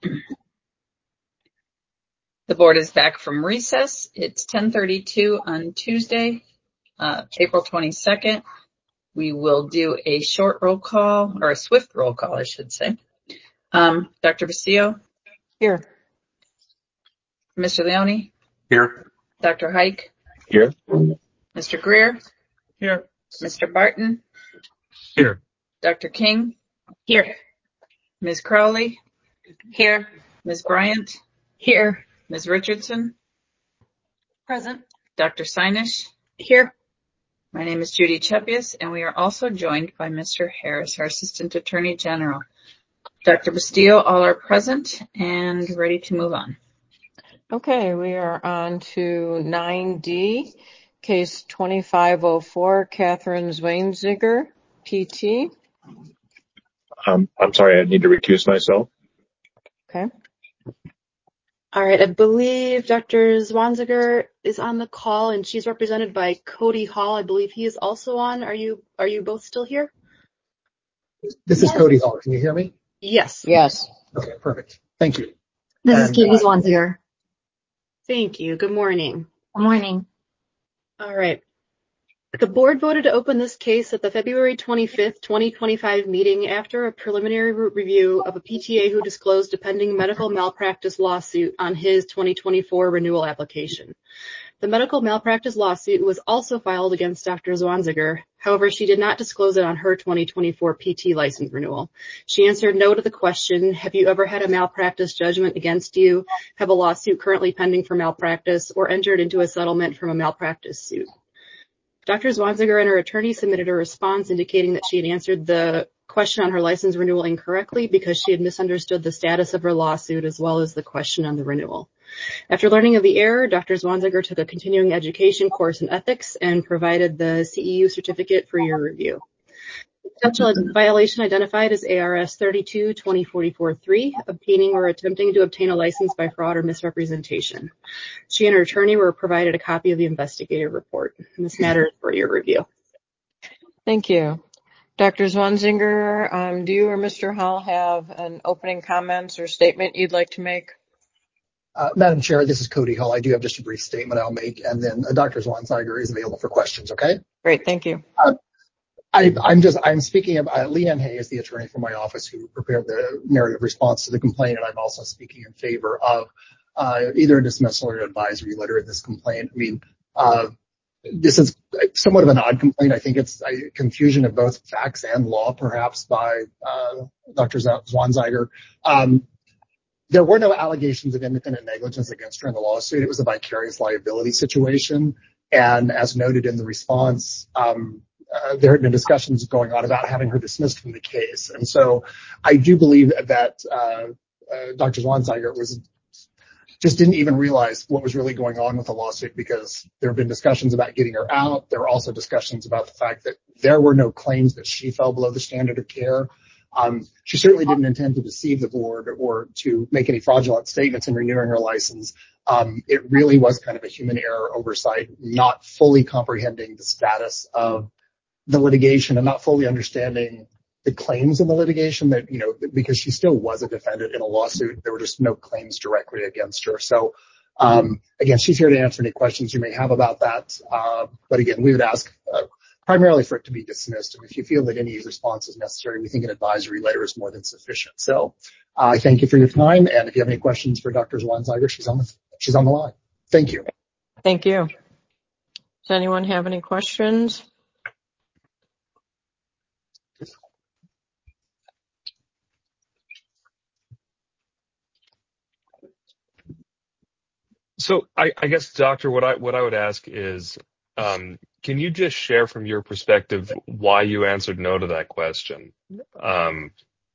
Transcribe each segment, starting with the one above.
The board is back from recess. It's 10:32 on Tuesday, April 22nd. We will do a short roll call, or a swift roll call, I should say. Dr. Bastillo? Here. Mr. Leone? Here. Dr. Hike? Here. Mr. Greer? Here. Mr. Barton? Here. Dr. King? Here. Ms. Crowley? Here. Ms. Bryant? Here. Ms. Richardson? Present. Dr. Sinish? Here. My name is Judy Chepius, and we are also joined by Mr. Harris, our Assistant Attorney General. Dr. Bastillo, all are present and ready to move on. Okay, we are on to 9D, case 2504, Catherine Zwanziger, PT. I'm sorry, I need to recuse myself. Okay. All right, I believe Dr. Zwanziger is on the call, and she's represented by Cody Hall. I believe he is also on. Are you both still here? This is Cody Hall. Can you hear me? Yes. Yes. Okay, perfect. Thank you. This is Katie Zwanziger. Thank you. Good morning. Good morning. All right. The board voted to open this case at the February 25th, 2025 meeting after a preliminary review of a PTA who disclosed a pending medical malpractice lawsuit on his 2024 renewal application. The medical malpractice lawsuit was also filed against Dr. Zwanziger. However, she did not disclose it on her 2024 PT license renewal. She answered no to the question, have you ever had a malpractice judgment against you, have a lawsuit currently pending for malpractice, or entered into a settlement from a malpractice suit? Dr. Zwanziger and her attorney submitted a response indicating that she had answered the question on her license renewal incorrectly because she had misunderstood the status of her lawsuit as well as the question on the renewal. After learning of the error, Dr. Zwanziger took a continuing education course in ethics and provided the CEU certificate for your review. The potential violation identified as ARS 32-2044-3, obtaining or attempting to obtain a license by fraud or misrepresentation. She and her attorney were provided a copy of the investigative report. And this matter is for your review. Thank you. Dr. Zwanziger, do you or Mr. Hall have an opening comments or statement you'd like to make? Madam Chair, this is Cody Hall. I do have just a brief statement I'll make, and then Dr. Zwanziger is available for questions, okay? Great, thank you. I'm speaking of Leanne Hay is the attorney from my office who prepared the narrative response to the complaint, and I'm also speaking in favor of either a dismissal or an advisory letter in this complaint. I mean, this is somewhat of an odd complaint. I think it's a confusion of both facts and law, perhaps, by Dr. Zwanziger. There were no allegations of independent negligence against her in the lawsuit. It was a vicarious liability situation, and as noted in the response, there had been discussions going on about having her dismissed from the case. And so I do believe that Dr. Zwanziger just didn't even realize what was really going on with the lawsuit, because there have been discussions about getting her out. There were also discussions about the fact that there were no claims that she fell below the standard of care. She certainly didn't intend to deceive the board or to make any fraudulent statements in renewing her license. It really was kind of a human error oversight, not fully comprehending the status of the litigation and not fully understanding the claims in the litigation, that, because she still was a defendant in a lawsuit, there were just no claims directly against her. So, again, she's here to answer any questions you may have about that. But again, we would ask primarily for it to be dismissed. And if you feel that any response is necessary, we think an advisory letter is more than sufficient. So I thank you for your time. And if you have any questions for Dr. Zwanziger, she's on the line. Thank you. Thank you. Does anyone have any questions? So I guess, Doctor, what I would ask is, can you just share from your perspective why you answered no to that question? Good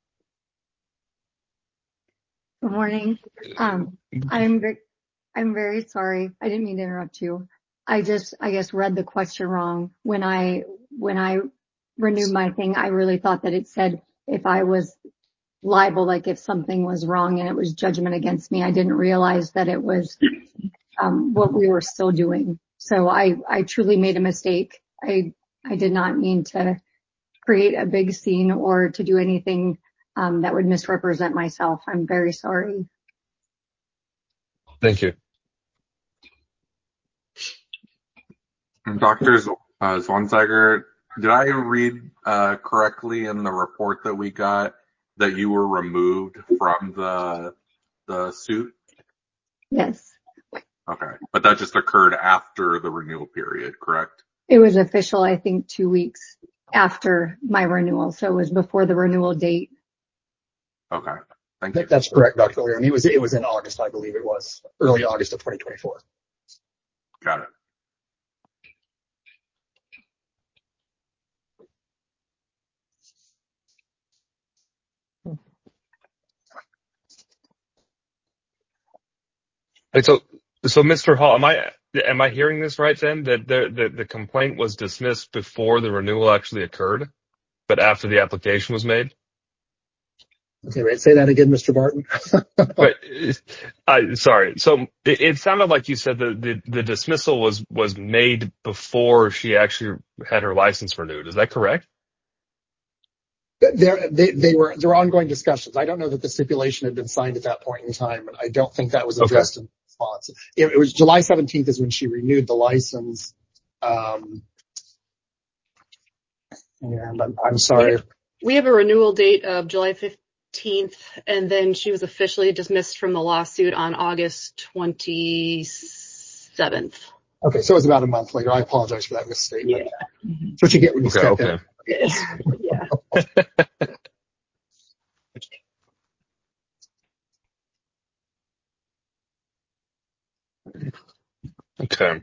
morning. I'm very sorry. I didn't mean to interrupt you. I guess, read the question wrong. When I renewed my thing, I really thought that it said if I was liable, like if something was wrong and it was judgment against me. I didn't realize that it was what we were still doing. So I truly made a mistake. I did not mean to create a big scene or to do anything that would misrepresent myself. I'm very sorry. Thank you. Dr. Zwanziger, did I read correctly in the report that we got that you were removed from the suit? Yes. Okay, but that just occurred after the renewal period, correct? It was official, I think, 2 weeks after my renewal. So it was before the renewal date. Okay, thank you. That's correct, Dr. Leon. It was in August, I believe it was, early August of 2024. Got it. Wait, so Mr. Hall, am I hearing this right then? That the complaint was dismissed before the renewal actually occurred, but after the application was made? Okay, wait, say that again, Mr. Barton. Sorry. So it sounded like you said that the dismissal was made before she actually had her license renewed. Is that correct? There were ongoing discussions. I don't know that the stipulation had been signed at that point in time, and I don't think that was addressed in response. It was July 17th is when she renewed the license. And I'm sorry. We have a renewal date of July 15th, and then she was officially dismissed from the lawsuit on August 27th. Okay, so it was about a month later. I apologize for that misstatement. Yeah. That's what you get when you step in. Yeah. Okay.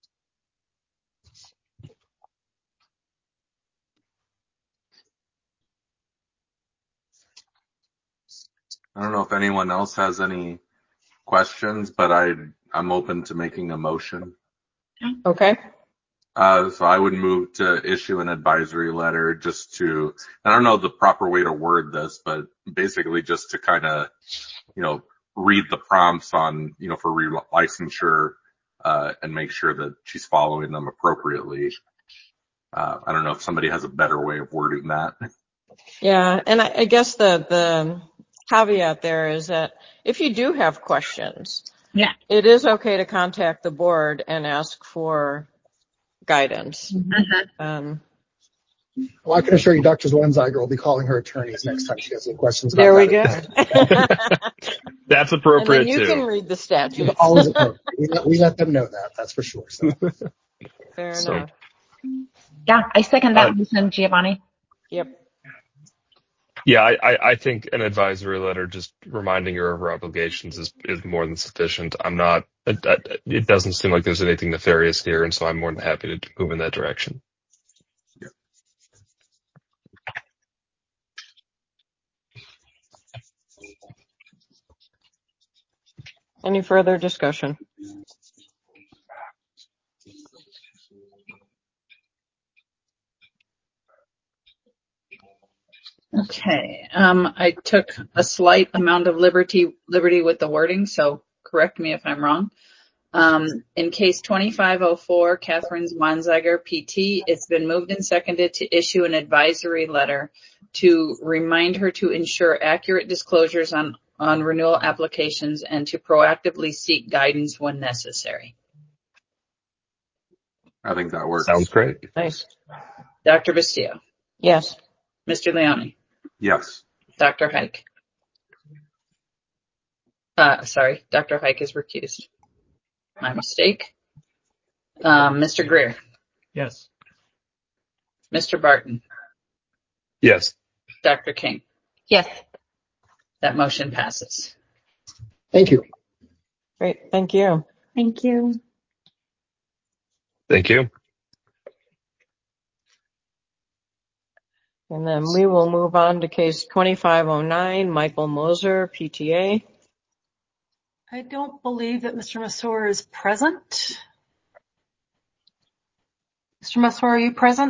I don't know if anyone else has any questions, but I'm open to making a motion. Okay. So I would move to issue an advisory letter just to, I don't know the proper way to word this, but basically just to kind of, read the prompts on, for relicensure, and make sure that she's following them appropriately. I don't know if somebody has a better way of wording that. Yeah, and I guess the caveat there is that if you do have questions, it is okay to contact the board and ask for guidance. Well, I can assure you Dr. Zwanziger will be calling her attorneys next time she has any questions about there we that. go. That's appropriate, and then you too. can read the statutes. Always appropriate. We let them know that's for sure. So. Fair enough. Yeah, I second that motion, Giovanni. Yep. Yeah, I think an advisory letter just reminding her of her obligations is more than sufficient. It doesn't seem like there's anything nefarious here, and so I'm more than happy to move in that direction. Yeah. Any further discussion? Okay. I took a slight amount of liberty with the wording, so correct me if I'm wrong. In case 2504, Catherine Zwanziger, PT, it's been moved and seconded to issue an advisory letter to remind her to ensure accurate disclosures on renewal applications and to proactively seek guidance when necessary. I think that works. Sounds great. Nice. Dr. Bastillo. Yes. Mr. Leone. Yes. Dr. Hike. Dr. Hike is recused. My mistake. Mr. Greer. Yes. Mr. Barton. Yes. Dr. King. Yes. That motion passes. Thank you. Great. Thank you. Thank you. Thank you. And then we will move on to case 2509, Michael Moser, PTA. I don't believe that Mr. Masur is present. Mr. Masur, are you present?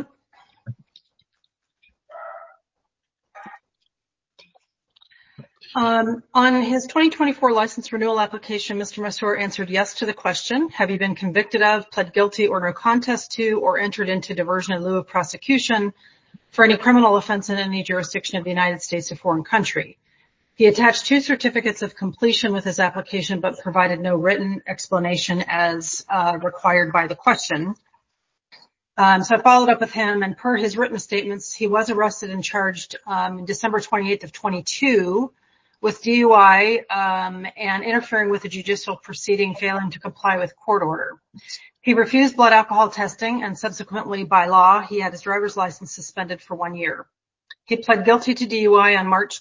On his 2024 license renewal application, Mr. Masur answered yes to the question. Have you been convicted of, pled guilty, or no contest to, or entered into diversion in lieu of prosecution for any criminal offense in any jurisdiction of the United States or foreign country. He attached 2 certificates of completion with his application, but provided no written explanation as required by the question. So I followed up with him, and per his written statements, he was arrested and charged December 28th of 22 with DUI and interfering with a judicial proceeding, failing to comply with court order. He refused blood alcohol testing, and subsequently, by law, he had his driver's license suspended for 1 year. He pled guilty to DUI on March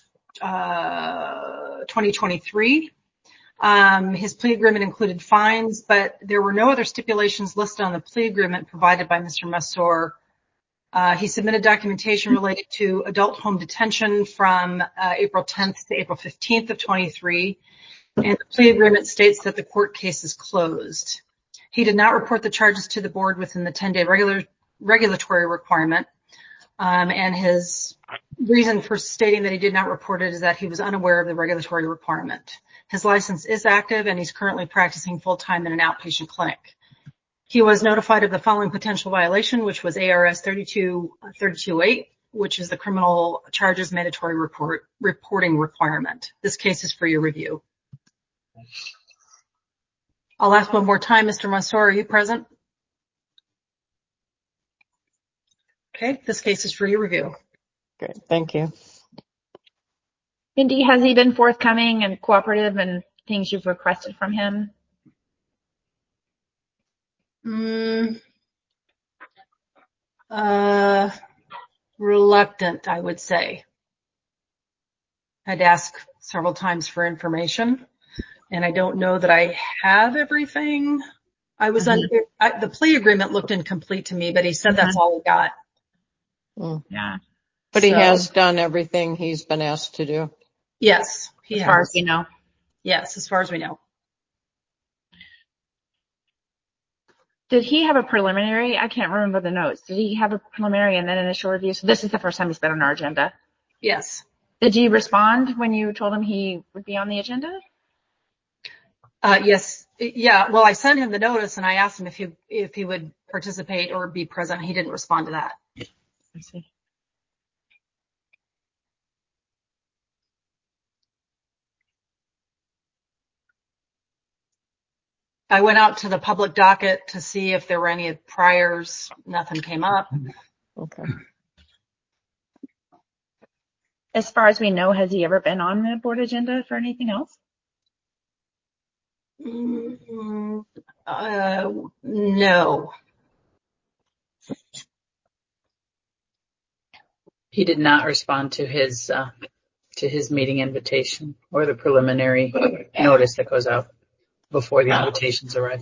2023. His plea agreement included fines, but there were no other stipulations listed on the plea agreement provided by Mr. Masur. He submitted documentation related to adult home detention from April 10th to April 15th of 23, and the plea agreement states that the court case is closed. He did not report the charges to the board within the 10-day regulatory requirement, and his reason for stating that he did not report it is that he was unaware of the regulatory requirement. His license is active, and he's currently practicing full-time in an outpatient clinic. He was notified of the following potential violation, which was ARS 32328, which is the criminal charges mandatory reporting requirement. This case is for your review. I'll ask one more time, Mr. Masur, are you present? Okay, this case is for your review. Great, thank you. Mindy, has he been forthcoming and cooperative in things you've requested from him? Reluctant, I would say. I'd ask several times for information, and I don't know that I have everything. The plea agreement looked incomplete to me, but he said that's all he got. Yeah. But he has done everything he's been asked to do. Yes, as far as we know. Yes, as far as we know. Did he have a preliminary? I can't remember the notes. Did he have a preliminary and then initial review? So this is the first time he's been on our agenda. Yes. Did he respond when you told him he would be on the agenda? Yes. Yeah. Well, I sent him the notice and I asked him if he would participate or be present. He didn't respond to that. I see. I went out to the public docket to see if there were any priors. Nothing came up. Okay. As far as we know, has he ever been on the board agenda for anything else? No. He did not respond to his meeting invitation or the preliminary notice that goes out before the invitations arrive.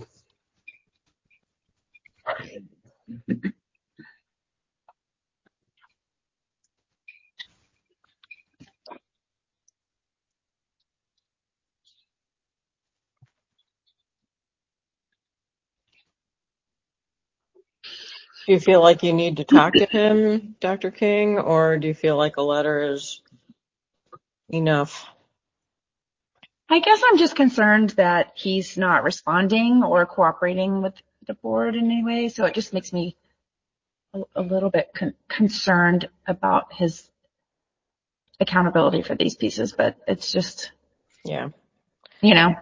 Do you feel like you need to talk to him, Dr. King, or do you feel like a letter is enough? I guess I'm just concerned that he's not responding or cooperating with the board in any way. So it just makes me a little bit concerned about his accountability for these pieces. But it's just, yeah, you're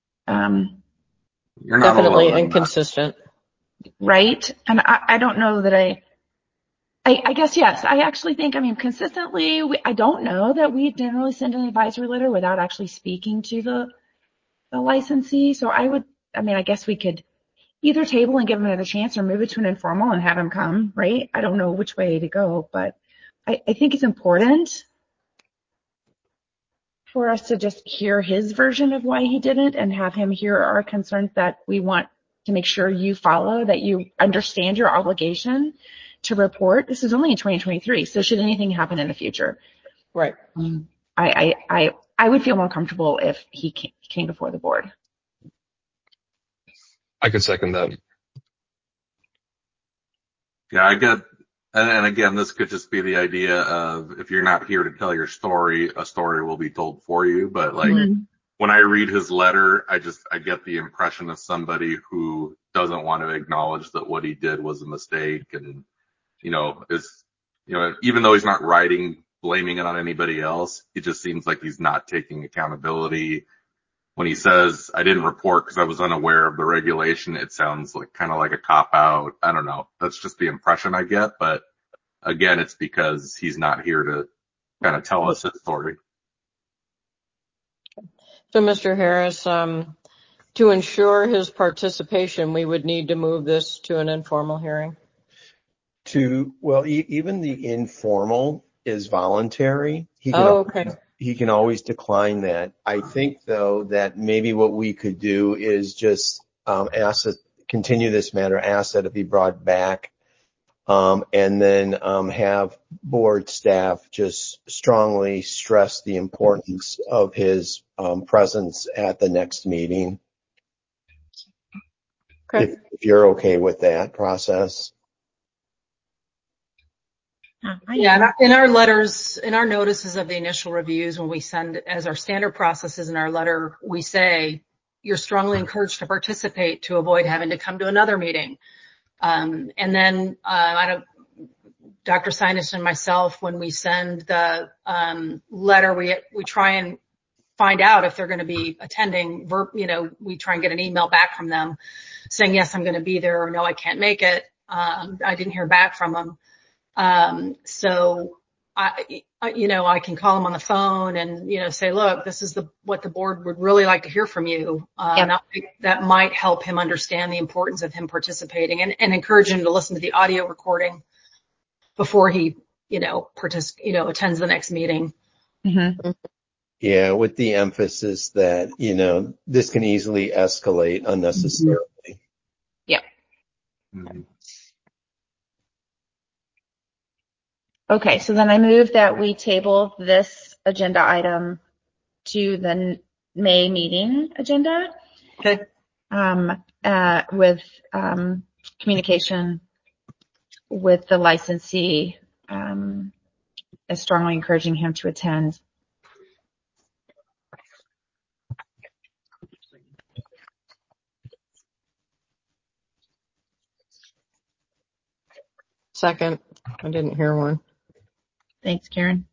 not definitely inconsistent. Right. And I don't know that I guess, yes, I actually think, consistently, I don't know that we generally send an advisory letter without actually speaking to the licensee. So I guess we could either table and give him another chance or move it to an informal and have him come, right? I don't know which way to go, but I think it's important for us to just hear his version of why he did it and have him hear our concerns that we want to make sure you follow, that you understand your obligation to report. This is only in 2023, so should anything happen in the future, right? I would feel more comfortable if he came before the board. I could second that. Yeah, I get, and again, this could just be the idea of if you're not here to tell your story, a story will be told for you. But when I read his letter, I get the impression of somebody who doesn't want to acknowledge that what he did was a mistake and, is even though he's not blaming it on anybody else, it just seems like he's not taking accountability. When he says, I didn't report because I was unaware of the regulation, it sounds like kind of like a cop-out. I don't know. That's just the impression I get. But again, it's because he's not here to kind of tell us his story. So, Mr. Harris, to ensure his participation, we would need to move this to an informal hearing. Even the informal is voluntary. Okay. He can always decline that. I think, though, that maybe what we could do is just continue this matter, ask that it be brought back, and then have board staff just strongly stress the importance of his presence at the next meeting. Okay. If you're okay with that process. Yeah, in our letters, in our notices of the initial reviews, when we send as our standard processes in our letter, we say you're strongly encouraged to participate to avoid having to come to another meeting. And then Dr. Sinus and myself, when we send the letter, we try and find out if they're going to be attending. We try and get an email back from them saying, yes, I'm going to be there, or no, I can't make it. I didn't hear back from them. So I can call them on the phone and, say, look, this is what the board would really like to hear from you. That might help him understand the importance of him participating and encourage him to listen to the audio recording before he, attends the next meeting. Mm-hmm. Yeah, with the emphasis that, this can easily escalate unnecessarily. Yeah. Mm-hmm. Okay, so then I move that we table this agenda item to the May meeting agenda. Okay. With communication with the licensee, as strongly encouraging him to attend. Second. I didn't hear one. Thanks, Karen.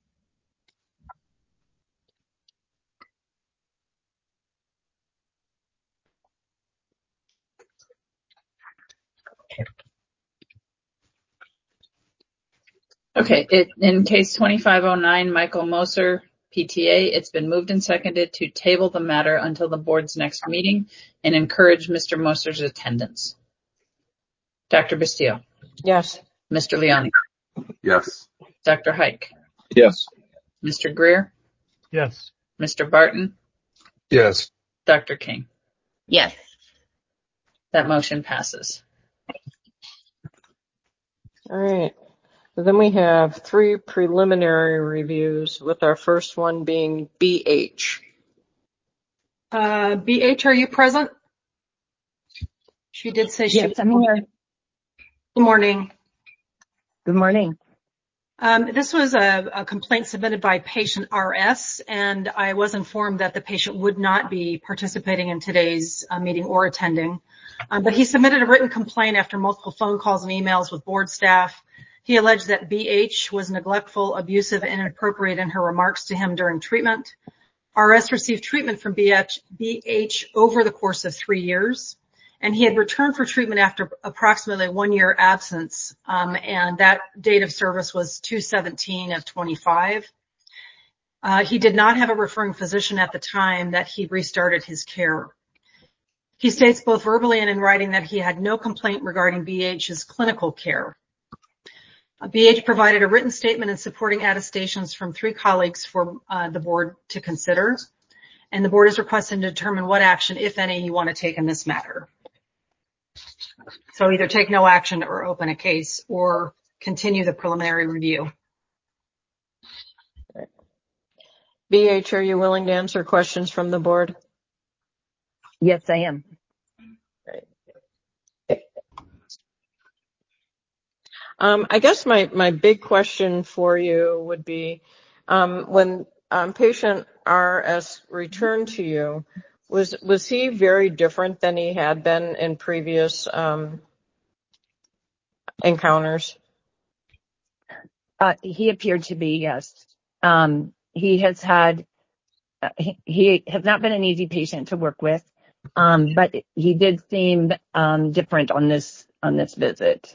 Okay, in case 2509, Michael Moser, PTA, it's been moved and seconded to table the matter until the board's next meeting and encourage Mr. Moser's attendance. Dr. Bastillo? Yes. Mr. Leone? Yes. Dr. Hike? Yes. Mr. Greer? Yes. Mr. Barton? Yes. Dr. King? Yes. That motion passes. All right. So then we have 3 preliminary reviews, with our first one being BH. BH, are you present? She did say she. Yes, I'm here. Good morning. Good morning. This was a complaint submitted by patient RS, and I was informed that the patient would not be participating in today's meeting or attending. But he submitted a written complaint after multiple phone calls and emails with board staff. He alleged that BH was neglectful, abusive, and inappropriate in her remarks to him during treatment. RS received treatment from BH over the course of 3 years, and he had returned for treatment after approximately 1 year absence, and that date of service was 2/17 of 25. He did not have a referring physician at the time that he restarted his care. He states both verbally and in writing that he had no complaint regarding BH's clinical care. BH provided a written statement and supporting attestations from 3 colleagues for the board to consider, and the board is requesting to determine what action, if any, you want to take in this matter. So either take no action or open a case or continue the preliminary review. BH, are you willing to answer questions from the board? Yes, I am. I guess my big question for you would be, when patient RS returned to you, was he very different than he had been in previous encounters? He appeared to be, yes. He has had, he has not been an easy patient to work with, but he did seem different on this visit.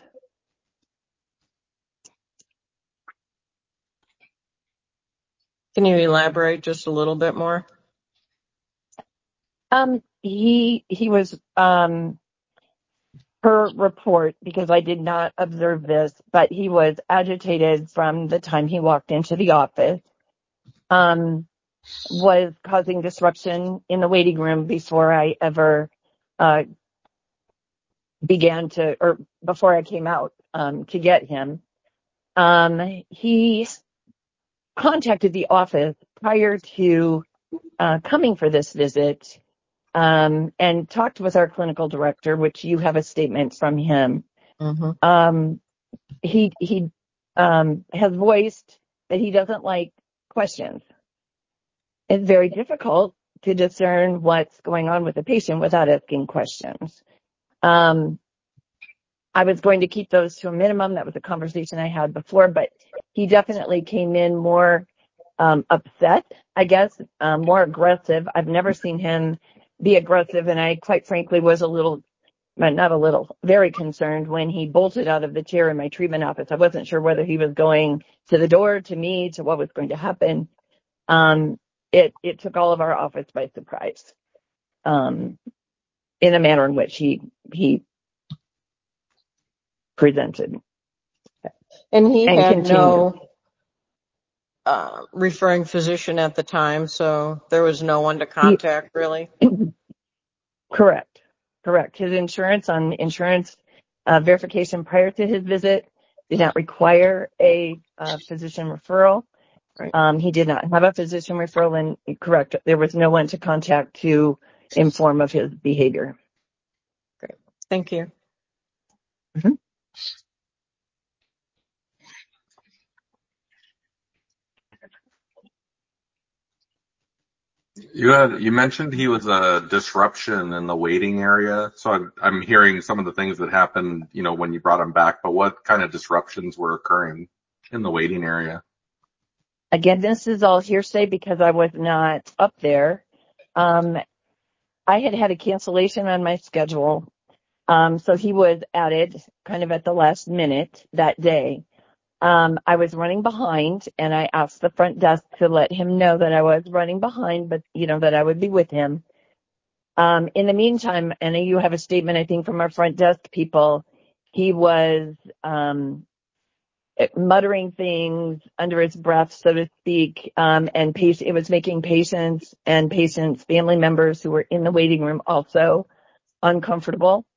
Can you elaborate just a little bit more? He was, per report, because I did not observe this, but he was agitated from the time he walked into the office, was causing disruption in the waiting room before I ever before I came out to get him. He contacted the office prior to coming for this visit, and talked with our clinical director, which you have a statement from him. Mm-hmm. He has voiced that he doesn't like questions. It's very difficult to discern what's going on with the patient without asking questions. I was going to keep those to a minimum. That was a conversation I had before, but he definitely came in more upset, I guess, more aggressive. I've never seen him be aggressive, and I quite frankly was very concerned when he bolted out of the chair in my treatment office. I wasn't sure whether he was going to the door, to me, to what was going to happen. It took all of our office by surprise, in a manner in which he presented. And he had continued. no referring physician at the time, so there was no one to contact, really? Correct. His insurance verification prior to his visit did not require a physician referral. Right. He did not have a physician referral, and correct, there was no one to contact to inform of his behavior. Great. Thank you. Mm-hmm. You mentioned he was a disruption in the waiting area. So I'm hearing some of the things that happened, when you brought him back, but what kind of disruptions were occurring in the waiting area? Again, this is all hearsay because I was not up there. I had a cancellation on my schedule. So he was added kind of at the last minute that day. I was running behind, and I asked the front desk to let him know that I was running behind, but that I would be with him. In the meantime, and you have a statement, I think, from our front desk people, he was muttering things under his breath, so to speak, and it was making patients and patients' family members who were in the waiting room also uncomfortable.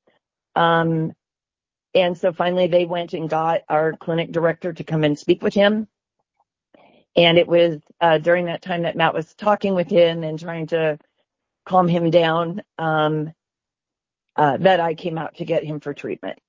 And so finally they went and got our clinic director to come and speak with him. And it was during that time that Matt was talking with him and trying to calm him down that I came out to get him for treatment.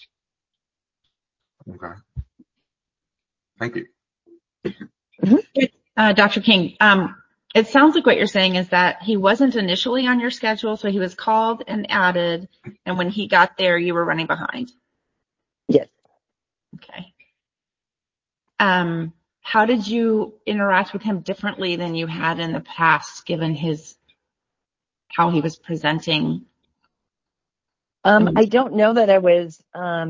Okay. Thank you. Mm-hmm. Dr. King, it sounds like what you're saying is that he wasn't initially on your schedule, so he was called and added, and when he got there, you were running behind. Yes. Okay. How did you interact with him differently than you had in the past, given how he was presenting? I don't know that I was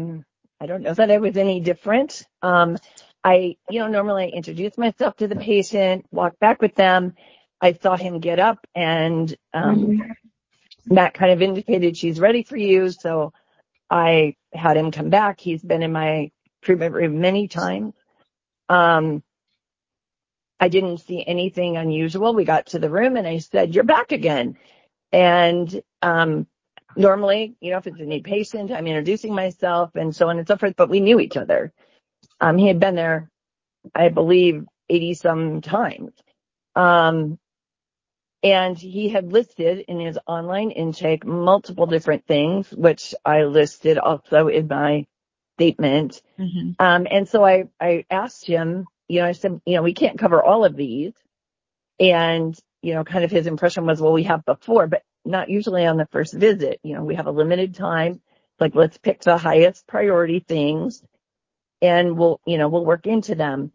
any different. Normally I introduce myself to the patient, walk back with them. I saw him get up, and Matt kind of indicated she's ready for you. So I had him come back. He's been in my treatment room many times. I didn't see anything unusual. We got to the room and I said, "You're back again." And normally, if it's a new patient, I'm introducing myself and so on and so forth, but we knew each other. He had been there, I believe, 80 some times. And he had listed in his online intake multiple different things, which I listed also in my statement. Mm-hmm. And so I asked him, I said, we can't cover all of these. And, kind of his impression was, well, we have before, but not usually on the first visit. We have a limited time. Like, let's pick the highest priority things. and we'll work into them.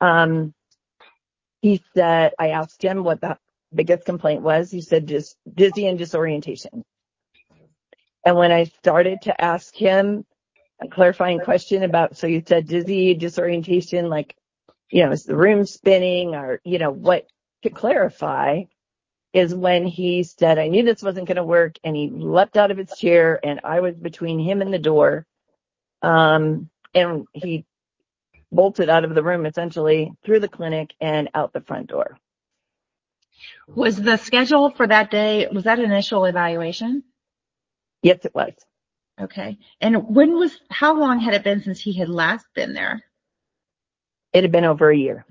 He said, I asked him what the biggest complaint was. He said just dizzy and disorientation. And when I started to ask him a clarifying question about, so you said dizzy, disorientation, like, is the room spinning, or, what to clarify is when he said, I knew this wasn't going to work, and he leapt out of his chair, and I was between him and the door. And he bolted out of the room, essentially, through the clinic and out the front door. Was the schedule for that day, was that initial evaluation? Yes, it was. Okay. And how long had it been since he had last been there? It had been over a year.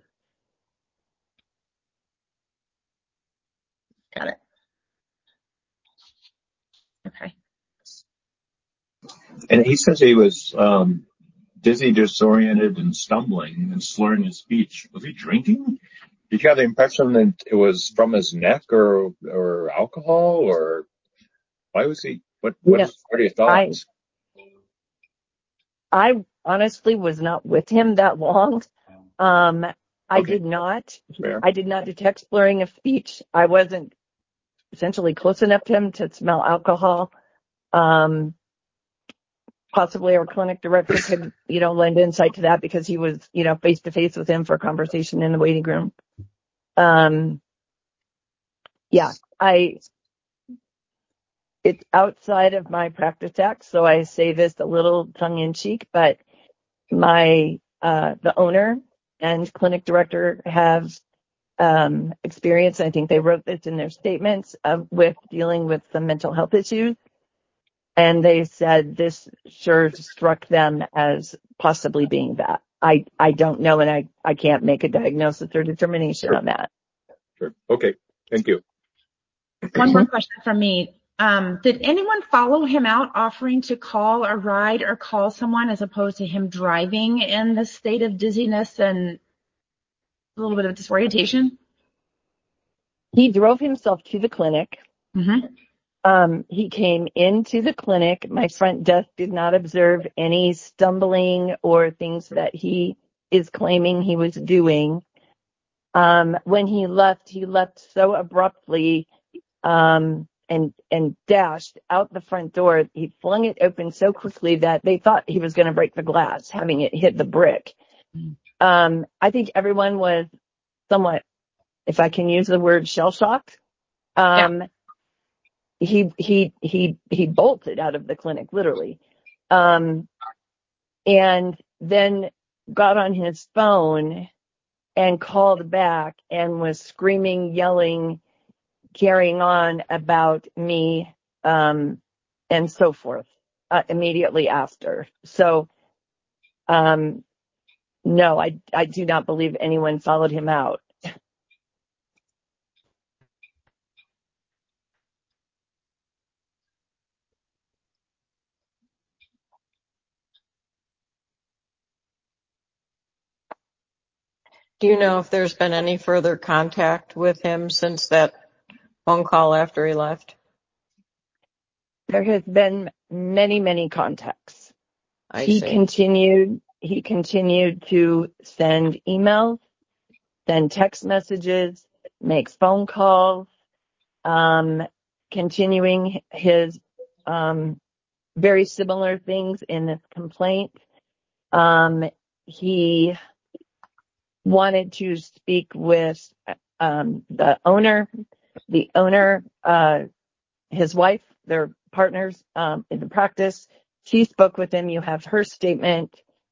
Got it. Okay. And he says he was dizzy, disoriented, and stumbling and slurring his speech. Was he drinking? Did you have the impression that it was from his neck or alcohol, or why was he? What are your thoughts? I honestly was not with him that long. I did not detect slurring of speech. I wasn't essentially close enough to him to smell alcohol. Possibly our clinic director could, lend insight to that, because he was, face to face with him for a conversation in the waiting room. It's outside of my practice act, so I say this a little tongue in cheek, but the owner and clinic director have experience. I think they wrote this in their statements with dealing with some mental health issues. And they said this sure struck them as possibly being that. I don't know, and I can't make a diagnosis or determination on that. Sure. Okay. Thank you. One more question from me. Did anyone follow him out offering to call a ride or call someone, as opposed to him driving in this state of dizziness and a little bit of disorientation? He drove himself to the clinic. Mm-hmm. He came into the clinic. My front desk did not observe any stumbling or things that he is claiming he was doing. When he left so abruptly, and dashed out the front door. He flung it open so quickly that they thought he was going to break the glass, having it hit the brick. I think everyone was somewhat, if I can use the word, shell-shocked. He bolted out of the clinic, literally. And then got on his phone and called back and was screaming, yelling, carrying on about me, and so forth, immediately after. So, no, I do not believe anyone followed him out. Do you know if there's been any further contact with him since that phone call after he left? There has been many, many contacts. He continued to send emails, send text messages, makes phone calls, continuing his very similar things in this complaint. He wanted to speak with the owner, his wife, their partners in the practice. She spoke with him. You have her statement.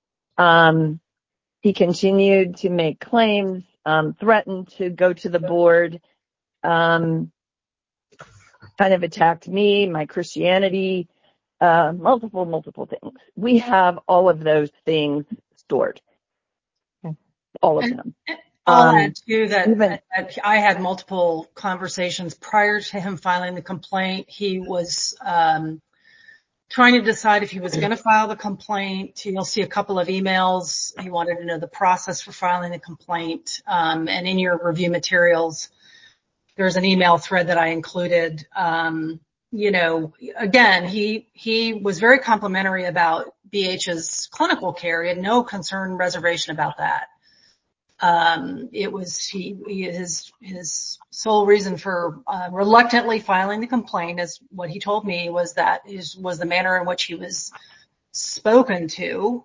He continued to make claims, threatened to go to the board, kind of attacked me, my Christianity, multiple things. We have all of those things stored. All of them. I'll add too that I had multiple conversations prior to him filing the complaint. He was trying to decide if he was going to file the complaint. You'll see a couple of emails. He wanted to know the process for filing the complaint. And in your review materials, there's an email thread that I included. Again, he was very complimentary about BH's clinical care. He had no concern, reservation about that. It was his sole reason for reluctantly filing the complaint, is what he told me, was the manner in which he was spoken to.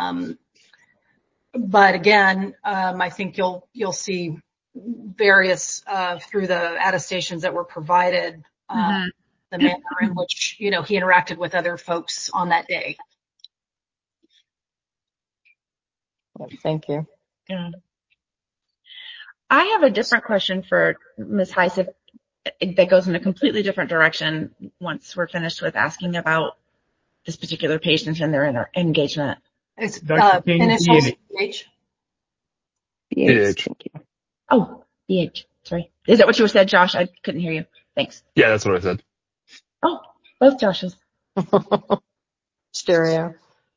But again, I think you'll see various through the attestations that were provided, the manner in which he interacted with other folks on that day. Thank you. Yeah. I have a different question for Ms. Heiss that goes in a completely different direction once we're finished with asking about this particular patient and their engagement. It's Dr. King, initials BH. BH. Thank you. Oh, BH. Sorry. Is that what you said, Josh? I couldn't hear you. Thanks. Yeah, that's what I said. Oh, both Joshes. Stereo.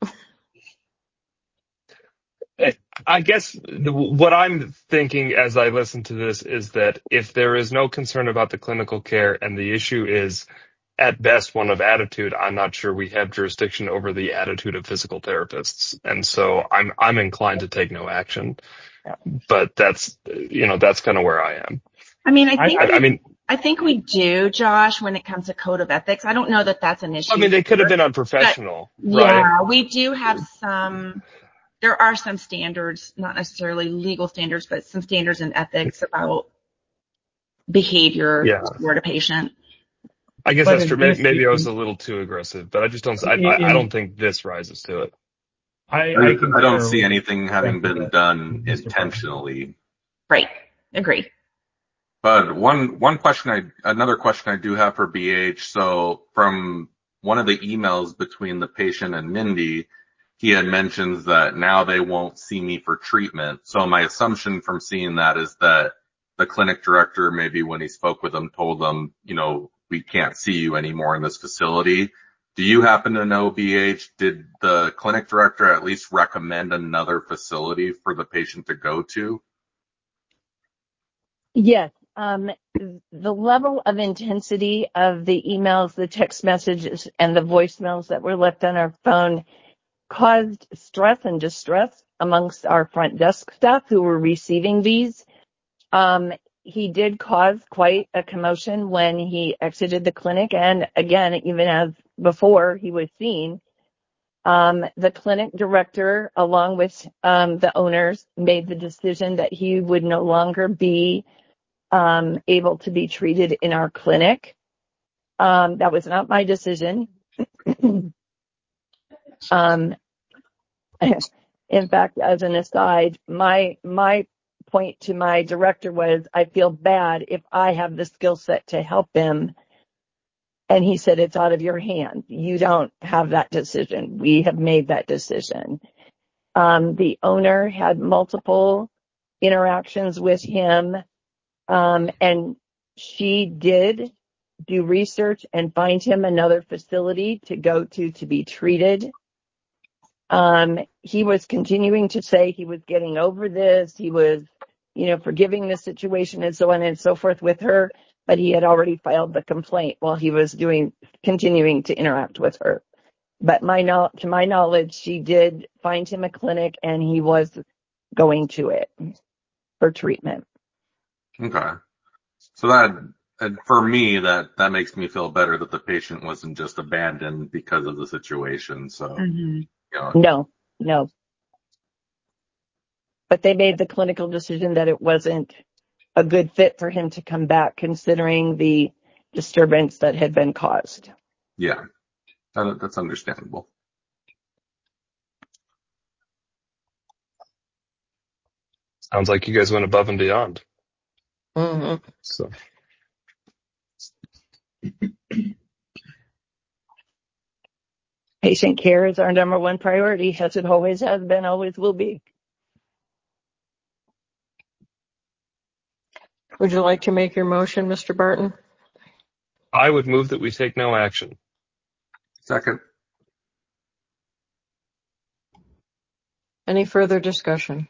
I guess what I'm thinking as I listen to this is that if there is no concern about the clinical care and the issue is at best one of attitude, I'm not sure we have jurisdiction over the attitude of physical therapists. And so I'm inclined to take no action, but that's kind of where I am. I mean, I think we do, Josh, when it comes to code of ethics. I don't know that that's an issue. I mean, they could have been unprofessional, right? Yeah, we do have there are some standards, not necessarily legal standards, but some standards in ethics about behavior toward a patient. I guess that's true. Maybe I was a little too aggressive, but I just don't. I don't think this rises to it. I don't see anything having been done intentionally. Right. Agree. But another question I do have for BH. So from one of the emails between the patient and Mindy, he had mentioned that now they won't see me for treatment. So my assumption from seeing that is that the clinic director, maybe when he spoke with them, told them, we can't see you anymore in this facility. Do you happen to know, BH, did the clinic director at least recommend another facility for the patient to go to? Yes. The level of intensity of the emails, the text messages, and the voicemails that were left on our phone caused stress and distress amongst our front desk staff who were receiving these. He did cause quite a commotion when he exited the clinic. And again, even as before he was seen, the clinic director, along with the owners, made the decision that he would no longer be able to be treated in our clinic. That was not my decision. In fact, as an aside, my point to my director was, I feel bad if I have the skill set to help him. And he said, it's out of your hands. You don't have that decision. We have made that decision. The owner had multiple interactions with him, and she did do research and find him another facility to go to be treated. He was continuing to say he was getting over this. He was, forgiving the situation and so on and so forth with her, but he had already filed the complaint while he was continuing to interact with her. But to my knowledge, she did find him a clinic and he was going to it for treatment. Okay. So that, for me, that makes me feel better that the patient wasn't just abandoned because of the situation. So, No. But they made the clinical decision that it wasn't a good fit for him to come back, considering the disturbance that had been caused. Yeah, that's understandable. Sounds like you guys went above and beyond. Mm-hmm. So. Patient care is our number one priority, as it always has been, always will be. Would you like to make your motion, Mr. Barton? I would move that we take no action. Second. Any further discussion?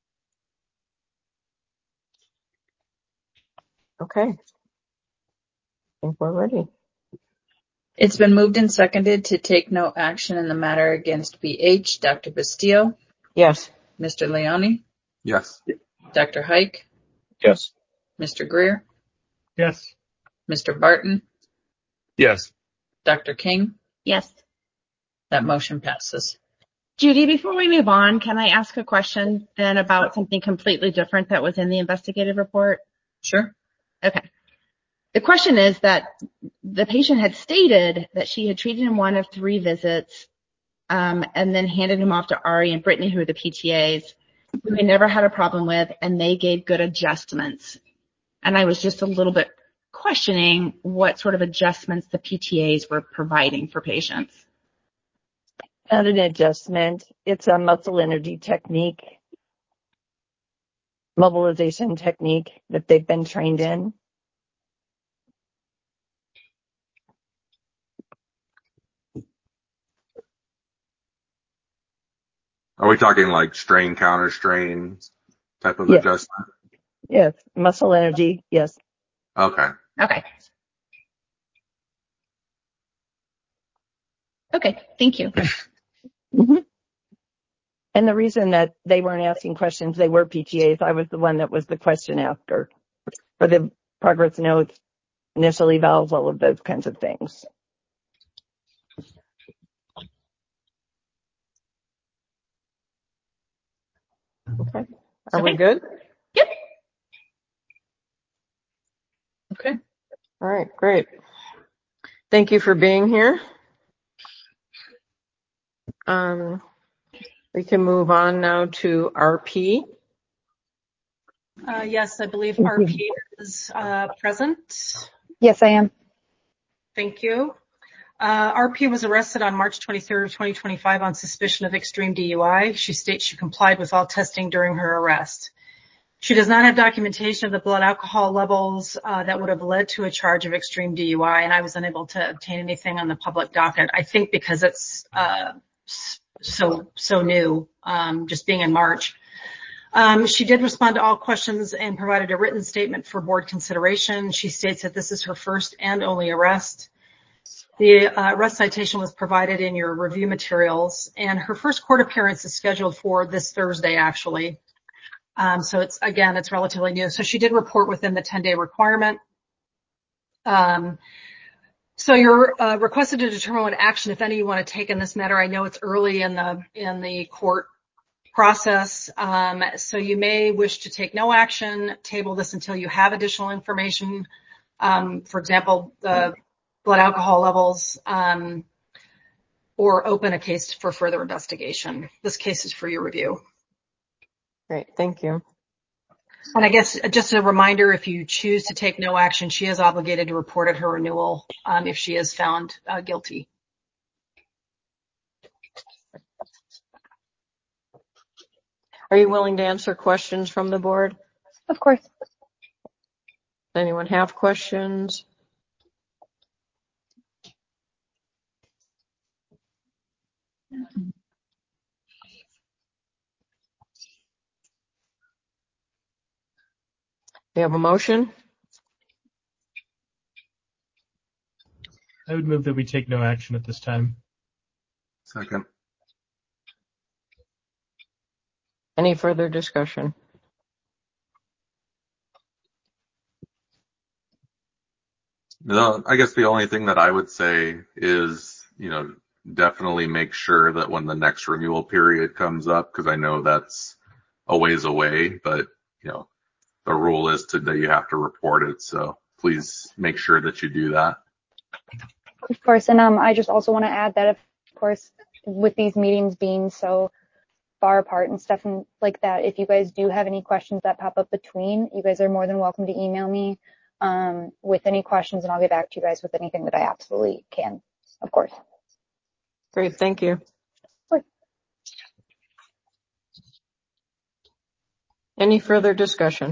Okay. think we're ready. It's been moved and seconded to take no action in the matter against BH. Dr. Bastillo? Yes. Mr. Leone? Yes. Dr. Hike? Yes. Mr. Greer? Yes. Mr. Barton? Yes. Dr. King? Yes. That motion passes. Judy, before we move on, can I ask a question then about something completely different that was in the investigative report? Sure. Okay. The question is that the patient had stated that she had treated him one of 3 visits, and then handed him off to Ari and Brittany, who are the PTAs, who he never had a problem with, and they gave good adjustments. And I was just a little bit questioning what sort of adjustments the PTAs were providing for patients. Not an adjustment. It's a muscle energy technique, mobilization technique that they've been trained in. Are we talking like strain, counter strain type of adjustment? Yes. Muscle energy. Yes. Okay. Okay. Thank you. Mm-hmm. And the reason that they weren't asking questions, they were PTAs. I was the one that was the question asker for the progress notes, initial evals, all of those kinds of things. Okay. Are we good? Yep. Okay. All right, great. Thank you for being here. We can move on now to RP. Yes, I believe RP is present. Yes, I am. Thank you. RP was arrested on March 23rd, 2025 on suspicion of extreme DUI. She states she complied with all testing during her arrest. She does not have documentation of the blood alcohol levels that would have led to a charge of extreme DUI, and I was unable to obtain anything on the public docket. I think because it's so new, just being in March. She did respond to all questions and provided a written statement for board consideration. She states that this is her first and only arrest. The arrest citation was provided in your review materials, and her first court appearance is scheduled for this Thursday, actually. So it's relatively new. So she did report within the 10-day requirement. So you're requested to determine what action, if any, you want to take in this matter. I know it's early in the court process, so you may wish to take no action, table this until you have additional information. For example, the blood alcohol levels, or open a case for further investigation. This case is for your review. Great, thank you. And I guess just a reminder, if you choose to take no action, she is obligated to report at her renewal if she is found guilty. Are you willing to answer questions from the board? Of course. Does anyone have questions? We have a motion? I would move that we take no action at this time. Second. Any further discussion? No, I guess the only thing that I would say is, definitely make sure that when the next renewal period comes up, because I know that's a ways away, but, the rule is that you have to report it. So please make sure that you do that. Of course. And I just also want to add that, of course, with these meetings being so far apart and stuff like that, if you guys do have any questions that pop up between, you guys are more than welcome to email me with any questions, and I'll get back to you guys with anything that I absolutely can, of course. Great, thank you. Sure. Any further discussion?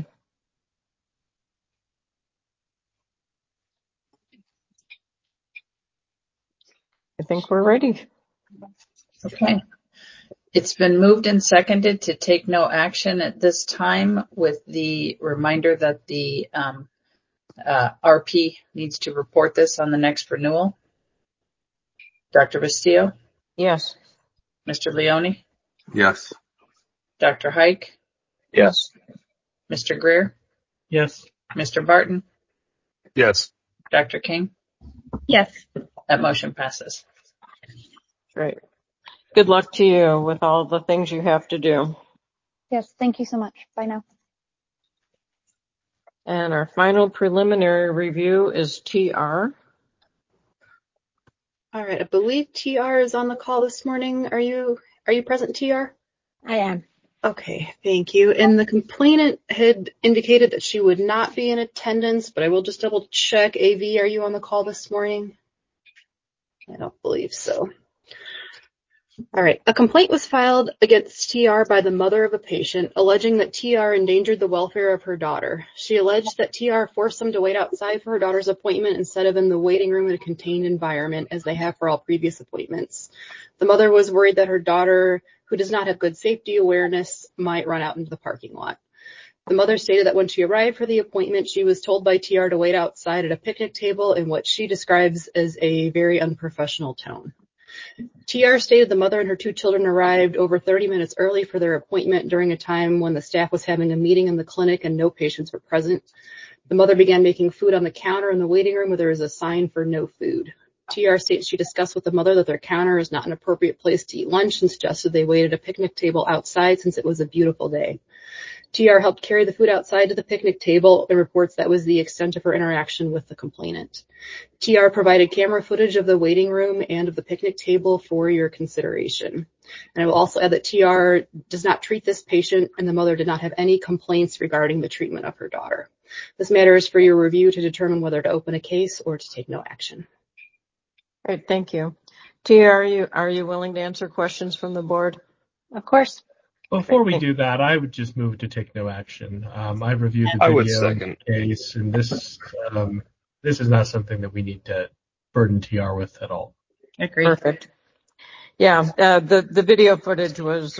I think we're ready. Okay. It's been moved and seconded to take no action at this time, with the reminder that the RP needs to report this on the next renewal. Dr. Bastillo? Yes. Mr. Leone? Yes. Dr. Hike? Yes. Mr. Greer? Yes. Mr. Barton? Yes. Dr. King? Yes. That motion passes. Great. Good luck to you with all the things you have to do. Yes, thank you so much. Bye now. And our final preliminary review is TR. All right, I believe TR is on the call this morning. Are you present, TR? I am. Okay, thank you. And the complainant had indicated that she would not be in attendance, but I will just double check. AV, are you on the call this morning? I don't believe so. All right, a complaint was filed against TR by the mother of a patient, alleging that TR endangered the welfare of her daughter. She alleged that TR forced them to wait outside for her daughter's appointment instead of in the waiting room in a contained environment, as they have for all previous appointments. The mother was worried that her daughter, who does not have good safety awareness, might run out into the parking lot. The mother stated that when she arrived for the appointment, she was told by TR to wait outside at a picnic table in what she describes as a very unprofessional tone. TR stated the mother and her two children arrived over 30 minutes early for their appointment during a time when the staff was having a meeting in the clinic and no patients were present. The mother began making food on the counter in the waiting room where there was a sign for no food. TR states she discussed with the mother that their counter is not an appropriate place to eat lunch and suggested they wait at a picnic table outside since it was a beautiful day. TR helped carry the food outside to the picnic table and reports that was the extent of her interaction with the complainant. TR provided camera footage of the waiting room and of the picnic table for your consideration. And I will also add that TR does not treat this patient and the mother did not have any complaints regarding the treatment of her daughter. This matter is for your review to determine whether to open a case or to take no action. Great, thank you. TR, are you willing to answer questions from the board? Of course. Before we do that, I would just move to take no action. I reviewed the I would video second. case, and this is not something that we need to burden TR with at all. Agreed. Perfect. Yeah, the video footage was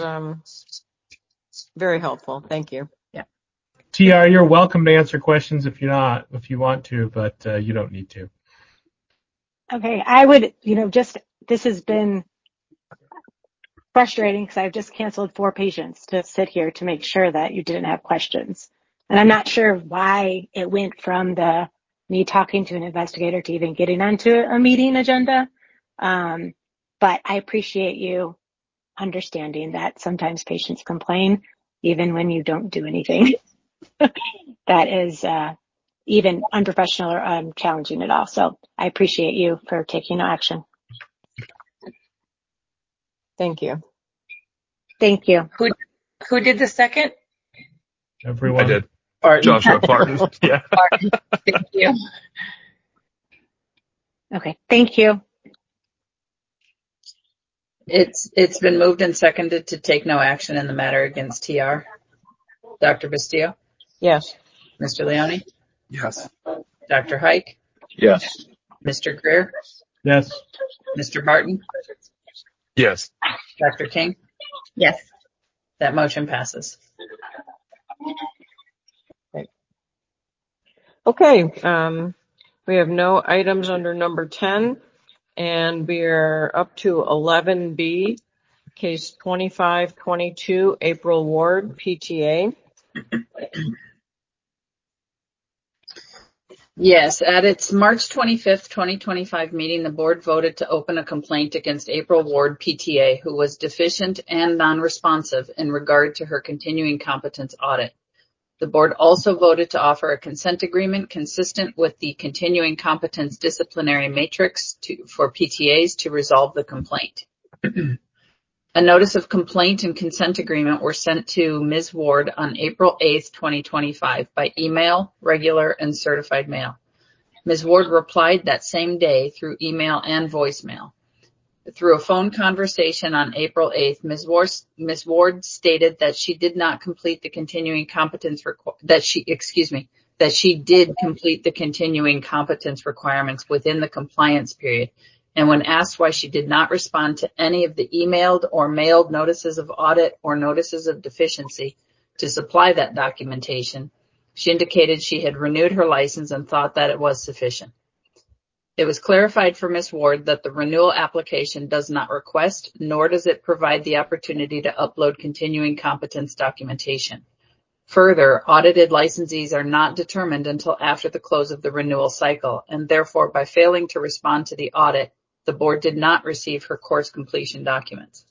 very helpful. Thank you. Yeah. TR, you're welcome to answer questions if you want to, but you don't need to. Okay, I would, this has been frustrating because I've just canceled 4 patients to sit here to make sure that you didn't have questions. And I'm not sure why it went from me talking to an investigator to even getting onto a meeting agenda. But I appreciate you understanding that sometimes patients complain even when you don't do anything that is even unprofessional or challenging at all. So I appreciate you for taking no action. Thank you. Thank you. Who did the second? Everyone. I did. Barton. Joshua Barton. Yeah. Barton. Thank you. Okay. Thank you. It's been moved and seconded to take no action in the matter against TR. Dr. Bastillo? Yes. Mr. Leone? Yes. Dr. Hike? Yes. Mr. Greer? Yes. Mr. Barton? Yes. Dr. King? Yes. That motion passes. Okay. We have no items under number 10, and we are up to 11B, case 2522, April Ward, PTA. Yes, at its March 25th, 2025 meeting, the board voted to open a complaint against April Ward, PTA, who was deficient and non-responsive in regard to her continuing competence audit. The board also voted to offer a consent agreement consistent with the continuing competence disciplinary matrix for PTAs to resolve the complaint. A notice of complaint and consent agreement were sent to Ms. Ward on April 8th, 2025 by email, regular, and certified mail. Ms. Ward replied that same day through email and voicemail. Through a phone conversation on April 8th, Ms. Ward stated that she did not complete the continuing competence that she did complete the continuing competence requirements within the compliance period. And when asked why she did not respond to any of the emailed or mailed notices of audit or notices of deficiency to supply that documentation, She indicated she had renewed her license and thought that it was sufficient. It was clarified for Ms. Ward that the renewal application does not request, nor does it provide the opportunity to upload continuing competence documentation. Further, audited licensees are not determined until after the close of the renewal cycle, and therefore, by failing to respond to the audit, the board did not receive her course completion documents.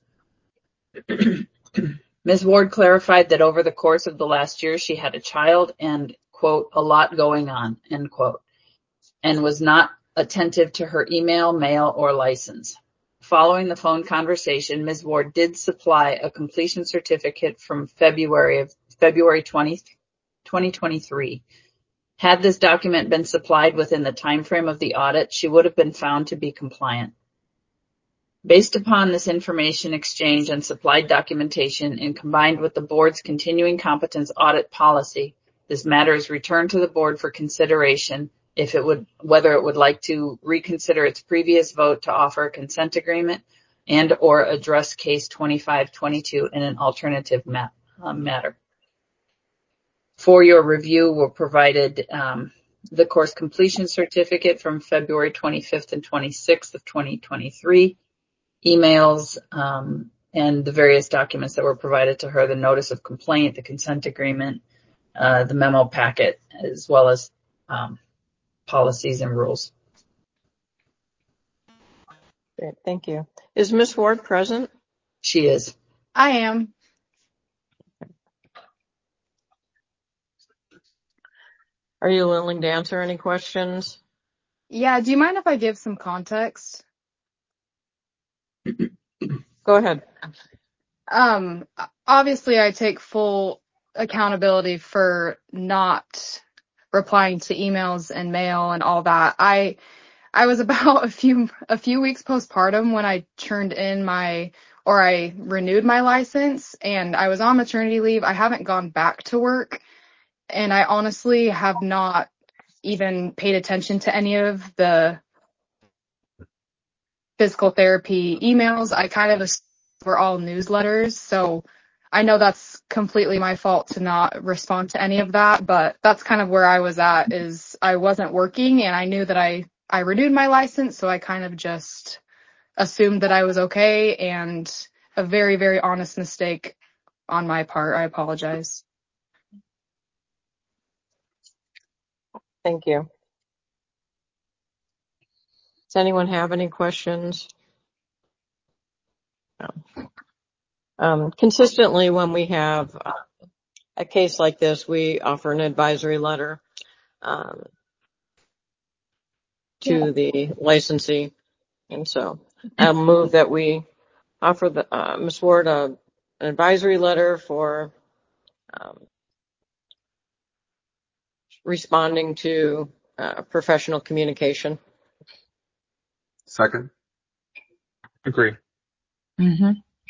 Ms. Ward clarified that over the course of the last year, she had a child and, quote, a lot going on, end quote, and was not attentive to her email, mail, or license. Following the phone conversation, Ms. Ward did supply a completion certificate from February 20, 2023. Had this document been supplied within the time frame of the audit, she would have been found to be compliant. Based upon this information exchange and supplied documentation and combined with the board's continuing competence audit policy, this matter is returned to the board for consideration whether it would like to reconsider its previous vote to offer a consent agreement and or address case 2522 in an alternative matter. For your review, we're provided the course completion certificate from February 25th and 26th of 2023, emails, and the various documents that were provided to her, the notice of complaint, the consent agreement, the memo packet, as well as policies and rules. Great, thank you. Is Ms. Ward present? She is. I am. Are you willing to answer any questions? Yeah, do you mind if I give some context? Go ahead. Obviously, I take full accountability for not replying to emails and mail and all that. I was about a few weeks postpartum when I I renewed my license, and I was on maternity leave. I haven't gone back to work, and I honestly have not even paid attention to any of the physical therapy emails. I kind of assumed were all newsletters, so I know that's completely my fault to not respond to any of that, but that's kind of where I was at, is I wasn't working, and I knew that I renewed my license, so I kind of just assumed that I was okay, and a very, very honest mistake on my part. I apologize. Thank you. Does anyone have any questions? No. Consistently, when we have a case like this, we offer an advisory letter to the licensee. And so I'll move that we offer Ms. Ward an advisory letter for responding to professional communication. Second. Agree. Mm-hmm.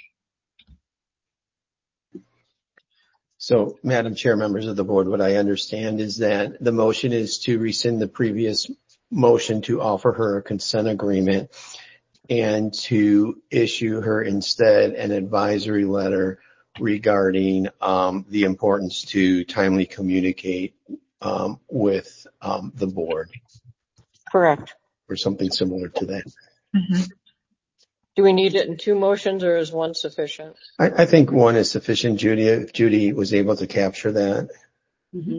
So, Madam Chair, members of the board, what I understand is that the motion is to rescind the previous motion to offer her a consent agreement and to issue her instead an advisory letter regarding the importance to timely communicate with the board. Correct. Or something similar to that. Mm-hmm. Do we need it in two motions, or is one sufficient? I think one is sufficient, Judy, if Judy was able to capture that. Mm-hmm.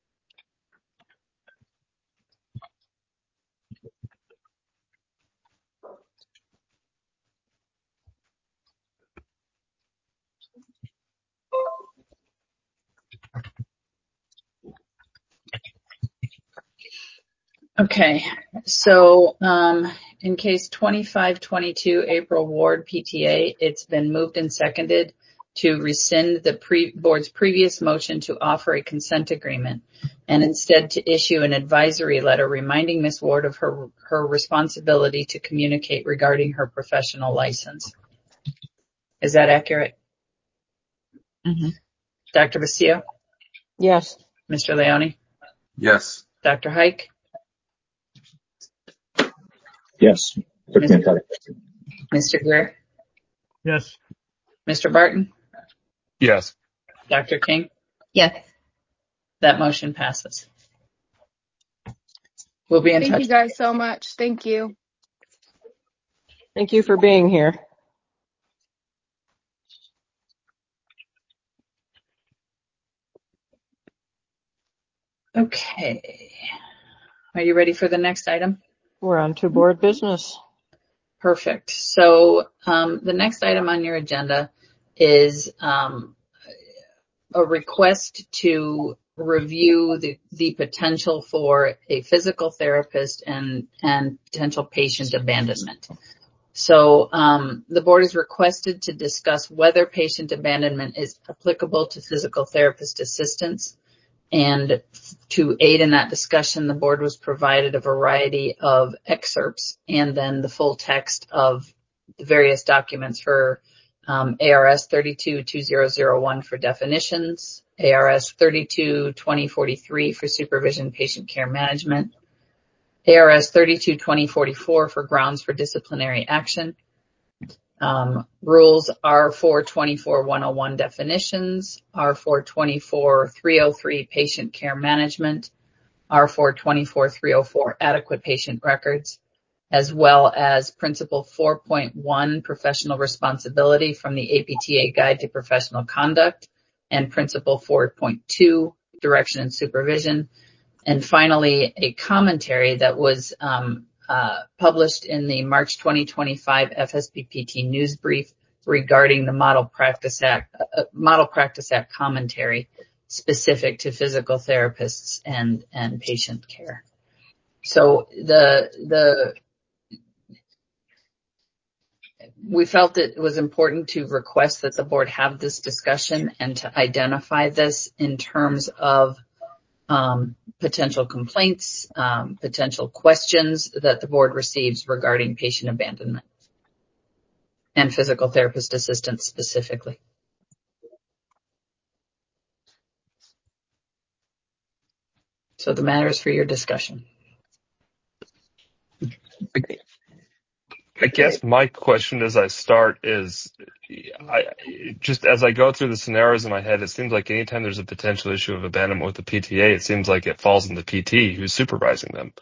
Okay, so in case 2522 April Ward PTA, it's been moved and seconded to rescind the board's previous motion to offer a consent agreement and instead to issue an advisory letter reminding Ms. Ward of her responsibility to communicate regarding her professional license. Is that accurate? Mm-hmm. Dr. Basile? Yes. Mr. Leone? Yes. Dr. Hike? Yes. Mr. Greer? Yes. Mr. Barton? Yes. Dr. King? Yes. That motion passes. We'll be in touch. Thank you guys so much. Thank you. Thank you for being here. Okay. Are you ready for the next item? We're on to board business. Perfect. So the next item on your agenda is a request to review the potential for a physical therapist and potential patient abandonment. So the board is requested to discuss whether patient abandonment is applicable to physical therapist assistance. And to aid in that discussion, the board was provided a variety of excerpts and then the full text of the various documents for ARS 32-2001 for definitions, ARS 32-2043 for supervision patient care management, ARS 32-2044 for grounds for disciplinary action, rules R424-101 definitions, R424-303 patient care management, R424-304 adequate patient records, as well as Principle 4.1 professional responsibility from the APTA Guide to Professional Conduct, and Principle 4.2 direction and supervision, and finally a commentary that was published in the March 2025 FSPPT news brief regarding the Model Practice Act commentary specific to physical therapists and patient care. So we felt it was important to request that the board have this discussion and to identify this in terms of potential complaints, potential questions that the board receives regarding patient abandonment and physical therapist assistance specifically. So the matter is for your discussion. I guess my question as I start is, just as I go through the scenarios in my head, it seems like anytime there's a potential issue of abandonment with the PTA, it seems like it falls on the PT who's supervising them.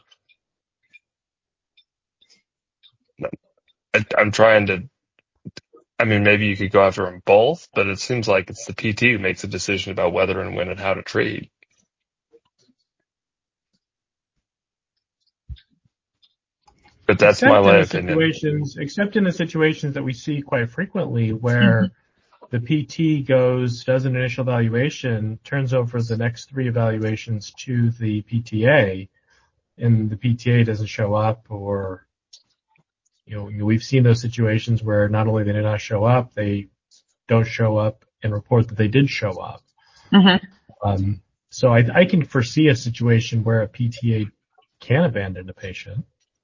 I'm trying to, I mean, maybe you could go after them both, but it seems like it's the PT who makes a decision about whether and when and how to treat. But that's my lay opinion. Except in the situations that we see quite frequently where the PT does an initial evaluation, turns over the next 3 evaluations to the PTA, and the PTA doesn't show up, or, we've seen those situations where not only they did not show up, they don't show up and report that they did show up. Mm-hmm. So I can foresee a situation where a PTA can abandon a patient.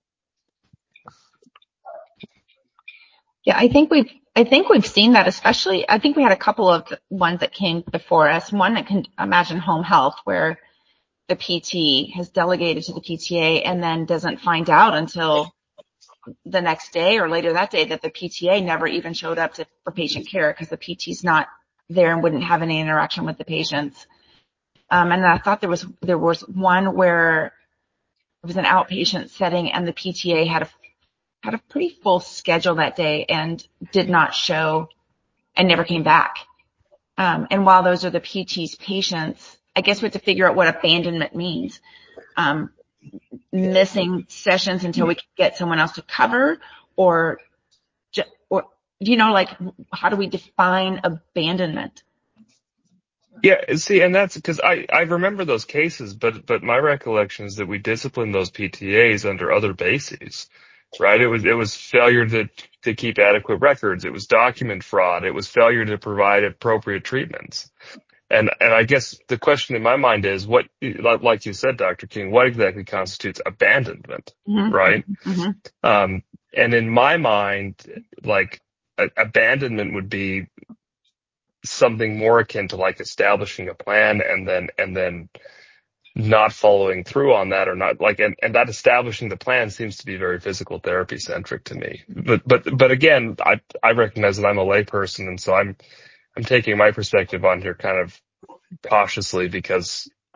Yeah, I think we've seen that, especially, I think we had a couple of ones that came before us. One that can imagine home health, where the PT has delegated to the PTA and then doesn't find out until the next day or later that day that the PTA never even showed up for patient care because the PT's not there and wouldn't have any interaction with the patients. And I thought there was one where it was an outpatient setting and the PTA had a pretty full schedule that day and did not show and never came back. And while those are the PT's patients, I guess we have to figure out what abandonment means. Missing sessions until we can get someone else to cover, or how do we define abandonment? Yeah, see, and that's because I remember those cases, but my recollection is that we disciplined those PTAs under other bases. Right. It was failure to keep adequate records. It was document fraud. It was failure to provide appropriate treatments. And I guess the question in my mind is what, like you said, Dr. King, what exactly constitutes abandonment? Mm-hmm. Right. Mm-hmm. And in my mind, like abandonment would be something more akin to like establishing a plan and then not following through on that, or not like, and that establishing the plan seems to be very physical therapy centric to me. But again, I recognize that I'm a layperson, and so I'm taking my perspective on here kind of cautiously because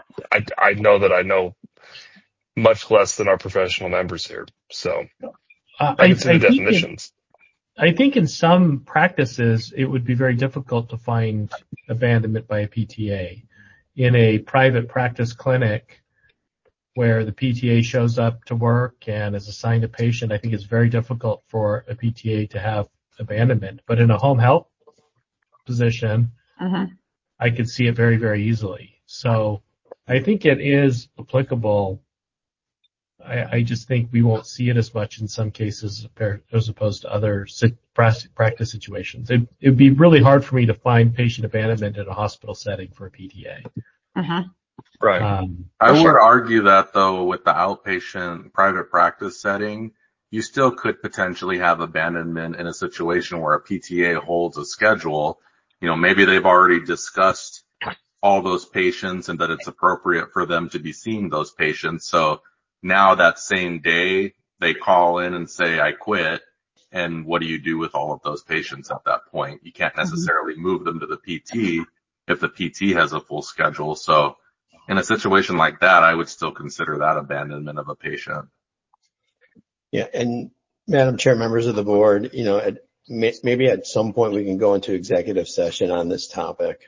I know that I know much less than our professional members here. So I can see the definitions. I think in some practices, it would be very difficult to find abandonment by a PTA. In a private practice clinic where the PTA shows up to work and is assigned a patient, I think it's very difficult for a PTA to have abandonment. But in a home health position, I could see it very, very easily. So I think it is applicable. I just think we won't see it as much in some cases as opposed to other practice situations. It'd be really hard for me to find patient abandonment in a hospital setting for a PTA. Right. I would argue that, though, with the outpatient private practice setting, you still could potentially have abandonment in a situation where a PTA holds a schedule. Maybe they've already discussed all those patients and that it's appropriate for them to be seeing those patients. So now that same day, they call in and say, I quit. And what do you do with all of those patients at that point? You can't necessarily move them to the PT if the PT has a full schedule. So in a situation like that, I would still consider that abandonment of a patient. Yeah. And Madam Chair, members of the board, maybe at some point we can go into executive session on this topic.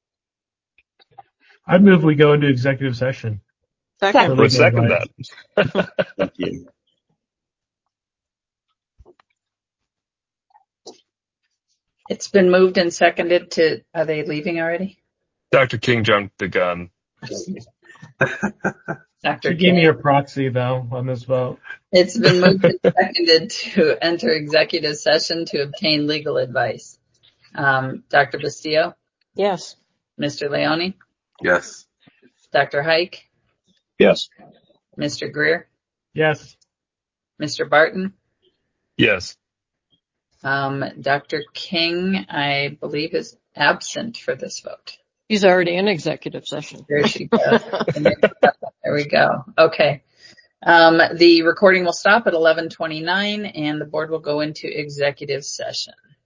I'd move we go into executive session. Second that. Thank you. It's been moved and seconded to, are they leaving already? Dr. King jumped the gun. She gave me a proxy, though, on this vote. It's been moved and seconded to enter executive session to obtain legal advice. Dr. Bastillo? Yes. Mr. Leone? Yes. Dr. Hike? Yes. Mr. Greer? Yes. Mr. Barton? Yes. Dr. King, I believe, is absent for this vote. He's already in executive session. There she goes. There we go. Okay. The recording will stop at 11:29 and the board will go into executive session.